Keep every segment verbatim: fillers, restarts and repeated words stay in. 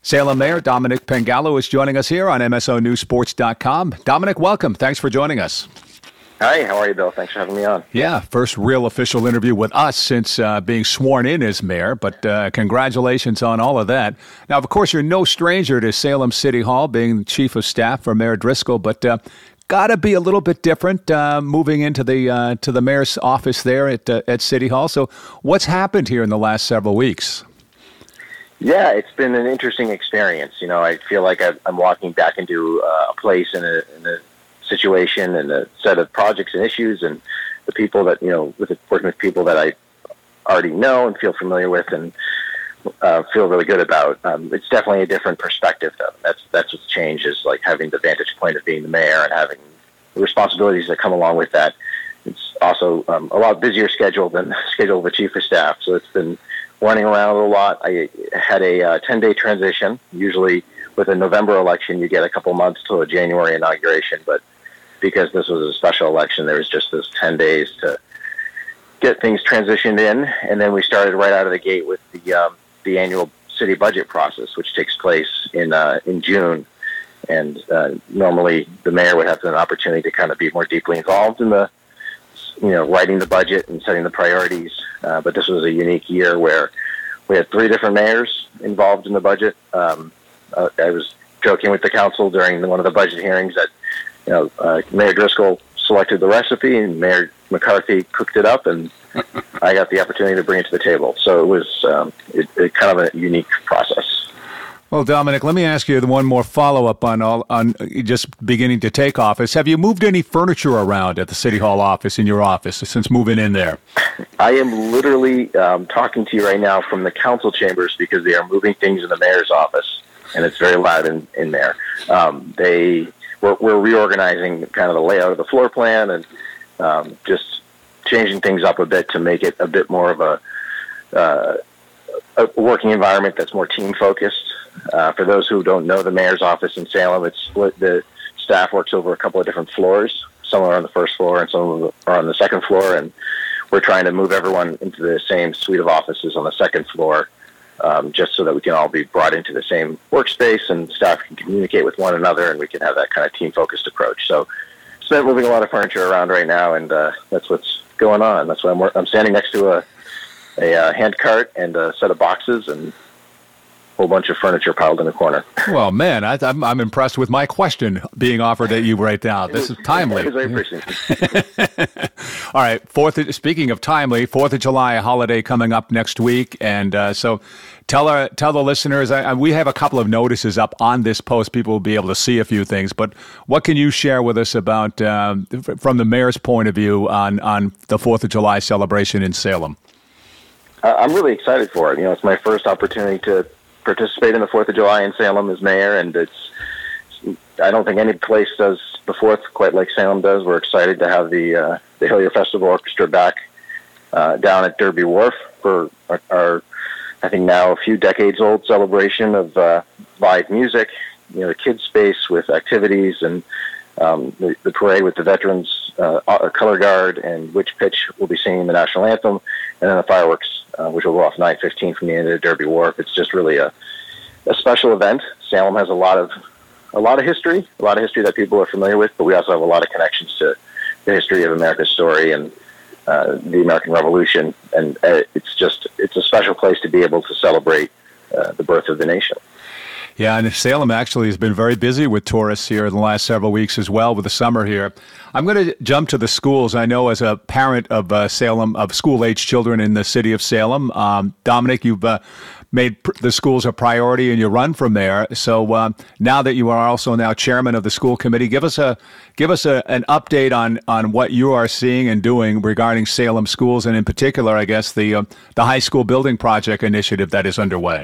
Salem Mayor Dominic Pengallo is joining us here on M S O News Sports dot com. Dominic, welcome. Thanks for joining us. Hi, how are you, Bill? Thanks for having me on. Yeah, first real official interview with us since uh, being sworn in as mayor, but uh, congratulations on all of that. Now, of course, you're no stranger to Salem City Hall, being chief of staff for Mayor Driscoll, but uh, got to be a little bit different uh, moving into the uh, to the mayor's office there at uh, at City Hall. So what's happened here in the last several weeks? Yeah, it's been an interesting experience. You know, I feel like I've, I'm walking back into uh, a place in a, in a situation and a set of projects and issues, and the people that, you know, with working with people that I already know and feel familiar with and uh, feel really good about. Um, it's definitely a different perspective, though. That's that's what's changed, is like having the vantage point of being the mayor and having the responsibilities that come along with that. It's also um, a lot busier schedule than the schedule of a chief of staff, so it's been running around a lot. I had a uh, ten-day transition. Usually with a November election, you get a couple months till a January inauguration, but because this was a special election, there was just those ten days to get things transitioned in, and then we started right out of the gate with the um, the annual city budget process, which takes place in uh, in June. And uh, normally the mayor would have an opportunity to kind of be more deeply involved in the, you know, writing the budget and setting the priorities. Uh, but this was a unique year where we had three different mayors involved in the budget. Um, uh, I was joking with the council during one of the budget hearings that, you know, uh, Mayor Driscoll selected the recipe and Mayor McCarthy cooked it up, and I got the opportunity to bring it to the table. So it was um, it, it kind of a unique process. Well, Dominic, let me ask you one more follow-up on all on just beginning to take office. Have you moved any furniture around at the City Hall office, in your office, since moving in there? I am literally um, talking to you right now from the council chambers because they are moving things in the mayor's office, and it's very loud in, in there. Um, they we're, we're reorganizing kind of the layout of the floor plan and um, just changing things up a bit to make it a bit more of a, uh, a working environment that's more team-focused. Uh, for those who don't know the mayor's office in Salem, it's split. The staff works over a couple of different floors. Some are on the first floor and some are on the second floor. And we're trying to move everyone into the same suite of offices on the second floor, um, just so that we can all be brought into the same workspace and staff can communicate with one another and we can have that kind of team-focused approach. So it's been moving a lot of furniture around right now, and uh, that's what's going on. That's why I'm, I'm standing next to a, a uh, hand cart and a set of boxes and whole bunch of furniture piled in the corner. Well, man, I, I'm, I'm impressed with my question being offered at you right now. This is timely. It was very appreciated. All right. Fourth. Of, speaking of timely, Fourth of July holiday coming up next week, and uh, so tell our tell the listeners. I, I, we have a couple of notices up on this post. People will be able to see a few things. But what can you share with us about um, from the mayor's point of view on on the Fourth of July celebration in Salem? Uh, I'm really excited for it. You know, it's my first opportunity to participate in the Fourth of July in Salem as mayor, and it's, I don't think any place does the Fourth quite like Salem does. We're excited to have the uh, the Hillier Festival Orchestra back uh, down at Derby Wharf for our, our, I think now a few decades old celebration of uh, live music. You know, the kids space with activities and um, the, the parade with the veterans, uh, color guard, and Witch Pitch will be singing the national anthem, and then the fireworks, Uh, which will go off nine fifteen from the end of Derby Wharf. It's just really a, a special event. Salem has a lot of a lot of history, a lot of history that people are familiar with, but we also have a lot of connections to the history of America's story and uh, the American Revolution. And uh, it's just it's a special place to be able to celebrate uh, the birth of the nation. Yeah, and Salem actually has been very busy with tourists here in the last several weeks as well with the summer here. I'm going to jump to the schools. I know as a parent of uh, Salem, of school-age children in the city of Salem, um, Dominic, you've uh, made pr- the schools a priority and you run from there. So uh, now that you are also now chairman of the school committee, give us a give us a, an update on, on what you are seeing and doing regarding Salem schools, and in particular, I guess, the uh, the high school building project initiative that is underway.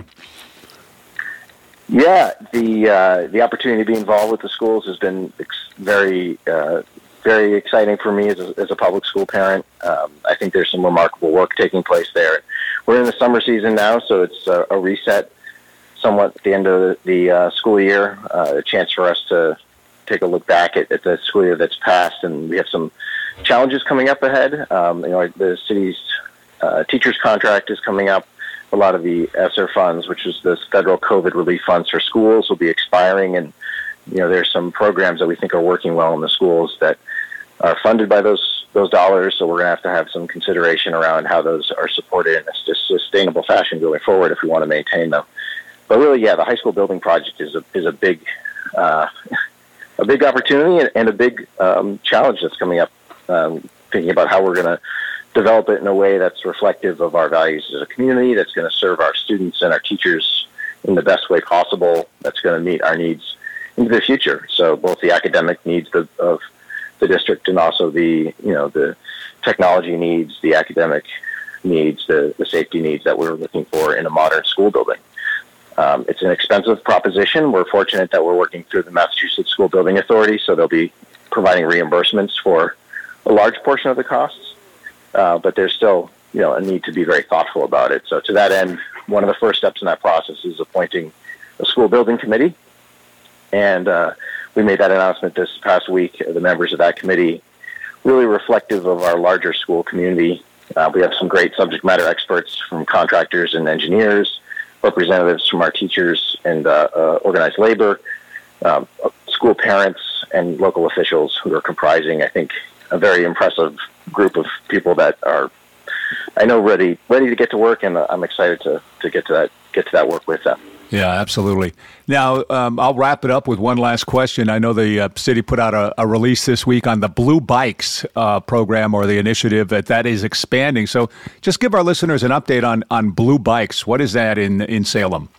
Yeah, the uh, the opportunity to be involved with the schools has been ex- very uh, very exciting for me as a, as a public school parent. Um, I think there's some remarkable work taking place there. We're in the summer season now, so it's a, a reset somewhat at the end of the, the uh, school year, uh, a chance for us to take a look back at, at the school year that's passed, and we have some challenges coming up ahead. Um, you know, the city's uh, teachers contract is coming up. a lot of the ESSER funds, which is the federal COVID relief funds for schools, will be expiring. And, you know, there's some programs that we think are working well in the schools that are funded by those those dollars. So we're going to have to have some consideration around how those are supported in a sustainable fashion going forward if we want to maintain them. But really, yeah, the high school building project is a is a big uh, a big opportunity and, and a big um, challenge that's coming up. Um, thinking about how we're going to develop it in a way that's reflective of our values as a community, that's going to serve our students and our teachers in the best way possible, that's going to meet our needs into the future. So both the academic needs of, of the district and also the, you know, the technology needs, the academic needs, the, the safety needs that we're looking for in a modern school building. Um, it's an expensive proposition. We're fortunate that we're working through the Massachusetts School Building Authority, so they'll be providing reimbursements for a large portion of the costs. Uh, but there's still, you know, a need to be very thoughtful about it. So to that end, one of the first steps in that process is appointing a school building committee. And uh, we made that announcement this past week. The members of that committee, really reflective of our larger school community. Uh, we have some great subject matter experts from contractors and engineers, representatives from our teachers and uh, uh, organized labor, um, school parents, and local officials who are comprising, I think, a very impressive group of people that are, I know, ready ready to get to work, and I'm excited to, to get to that get to that work with them. Yeah, absolutely. Now, um, I'll wrap it up with one last question. I know the uh, city put out a, a release this week on the Blue Bikes uh, program or the initiative that that is expanding. So just give our listeners an update on, on Blue Bikes. What is that in, in Salem?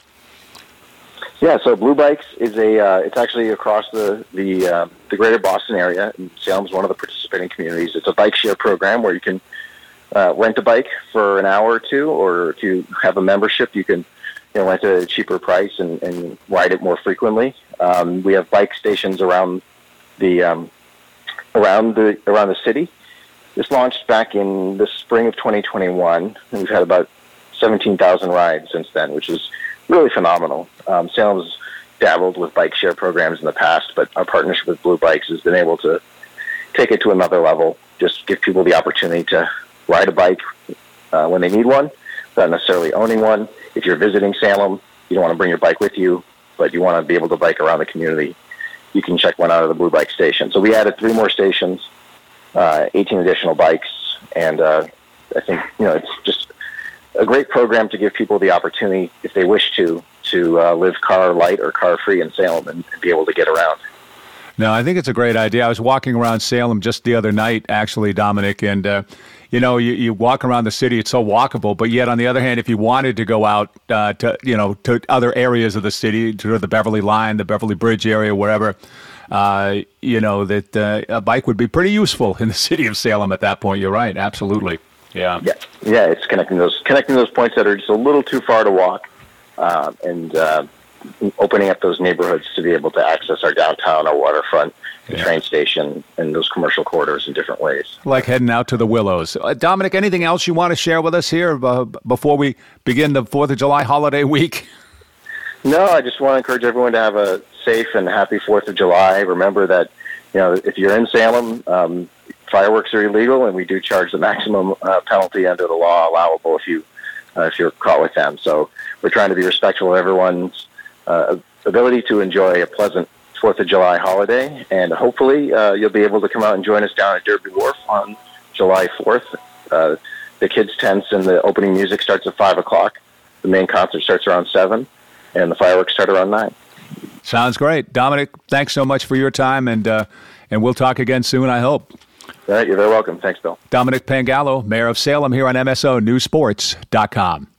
Yeah, so Blue Bikes is a, uh, it's actually across the, the, uh, the greater Boston area. And Salem's one of the participating communities. It's a bike share program where you can uh, rent a bike for an hour or two, or if you have a membership, you can you know, rent at a cheaper price and, and ride it more frequently. Um, we have bike stations around the, um, around the, around the city. This launched back in the spring of twenty twenty-one, and we've had about seventeen thousand rides since then, which is really phenomenal. Um, Salem's dabbled with bike share programs in the past, but our partnership with Blue Bikes has been able to take it to another level, just give people the opportunity to ride a bike uh, when they need one, not necessarily owning one. If you're visiting Salem, you don't want to bring your bike with you, but you want to be able to bike around the community, you can check one out of the Blue Bike station. So we added three more stations, uh, eighteen additional bikes, and uh, I think, you know, it's just a great program to give people the opportunity, if they wish to, to uh, live car light or car free in Salem and, and be able to get around. No, I think it's a great idea. I was walking around Salem just the other night, actually, Dominic, and, uh, you know, you, you walk around the city, it's so walkable, but yet, on the other hand, if you wanted to go out uh, to, you know, to other areas of the city, to the Beverly Line, the Beverly Bridge area, wherever, uh, you know, that uh, a bike would be pretty useful in the city of Salem at that point. You're right, absolutely. Yeah. Yeah, yeah. It's connecting those connecting those points that are just a little too far to walk, uh, and uh, opening up those neighborhoods to be able to access our downtown, our waterfront, the yeah. train station, and those commercial corridors in different ways. Like heading out to the Willows. Uh, Dominic, anything else you want to share with us here uh, before we begin the Fourth of July holiday week? No, I just want to encourage everyone to have a safe and happy Fourth of July. Remember that, you know, if you're in Salem, um, fireworks are illegal, and we do charge the maximum uh, penalty under the law allowable if you uh, if you're caught with them. So we're trying to be respectful of everyone's uh, ability to enjoy a pleasant Fourth of July holiday, and hopefully uh, you'll be able to come out and join us down at Derby Wharf on July fourth. Uh, the kids' tents and the opening music starts at five o'clock. The main concert starts around seven, and the fireworks start around nine. Sounds great, Dominic. Thanks so much for your time, and uh, and we'll talk again soon, I hope. All right, you're very welcome. Thanks, Bill. Dominic Pangallo, Mayor of Salem, here on M S O News Sports dot com.